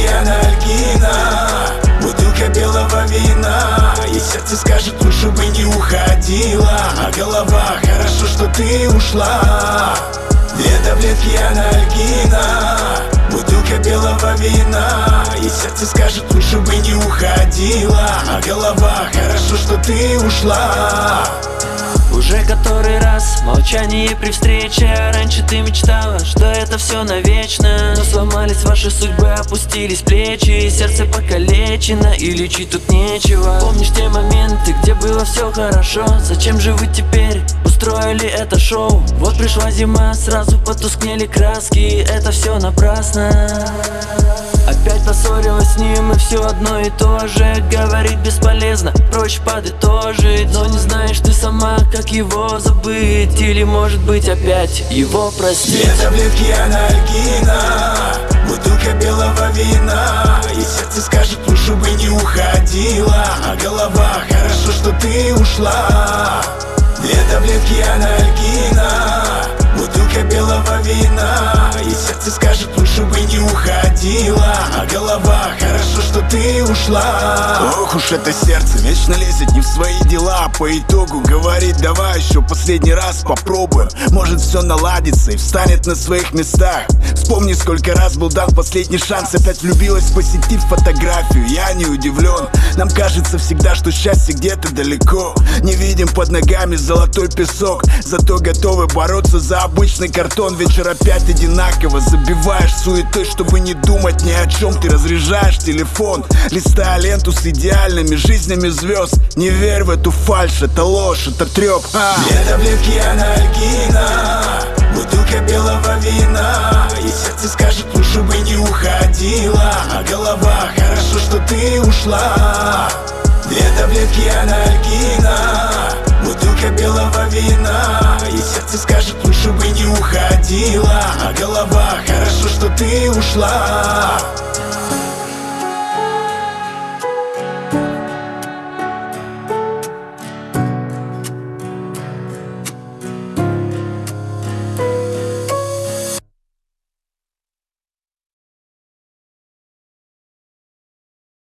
анальгина, бутылка белого вина. И сердце скажет, лучше бы не уходила, а голова, хорошо, что ты ушла. 2 таблетки анальгина, бутылка белого вина. И сердце скажет, лучше бы не уходила, а голова, хорошо, что ты ушла. Уже который раз молчание при встрече. Раньше ты мечтала, что это все навечно, но сломались ваши судьбы, опустились плечи, сердце покалечено и лечить тут нечего. Помнишь те моменты, где было все хорошо? Зачем же вы теперь устроили это шоу? Вот пришла зима, сразу потускнели краски, это все напрасно. Опять поссорилась с ним, и все одно и то же. Говорить бесполезно, проще подытожить. Но не знаешь ты сама, как его забыть. Или может быть опять его простить. 2 таблетки анальгина, бутылка белого вина. И сердце скажет, лучше бы не уходила, а голова, хорошо, что ты ушла. 2 таблетки анальгина, бутылка белого вина. И сердце скажет, лучше бы не уходила, а голова, хорошо, что ты ушла. Ох уж это сердце, вечно лезет не в свои дела. По итогу говорит, давай еще последний раз попробуем. Может все наладится и встанет на своих местах. Вспомни, сколько раз был дан последний шанс. Опять влюбилась, посетив фотографию, я не удивлен. Нам кажется всегда, что счастье где-то далеко. Не видим под ногами золотой песок, зато готовы бороться за обычный картон. Вечер опять одинаково, забиваешь суетой, чтобы не думать ни о чем. Ты разряжаешь телефон, листая ленту с идеальными жизнями звезд. Не верь в эту фальшь, это ложь, это треп. 2 таблетки анальгина, бутылка белого вина. И сердце скажет, лучше бы не уходила, а голова, хорошо, что ты ушла. 2 таблетки анальгина, бутылка белого вина. И сердце скажет, лучше бы не уходила, а голова, хорошо, что ты ушла.